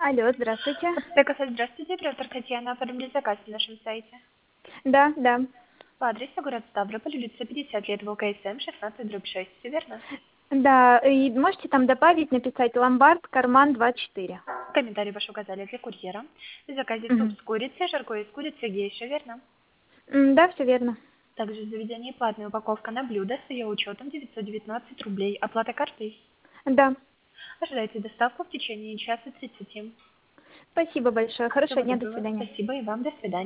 Алло, здравствуйте. ТКС, здравствуйте, оператор Татьяна, оформили заказ на нашем сайте. Да, да. По адресу город Ставрополь, улица 50 лет, ВКСМ, 16/6, все верно? Да, и можете там добавить, написать ломбард, карман 24. Комментарий ваш указали для курьера. В заказе суп Мгм. с курицей, жаркое из курицы, гейша, верно? Да, все верно. Также в заведении платная упаковка на блюдо с ее учетом 919 рублей. Оплата картой. Да. Ожидайте доставку в течение часа 30. Спасибо большое. Хорошего Всего дня, до доброго. свидания. Спасибо и вам. До свидания.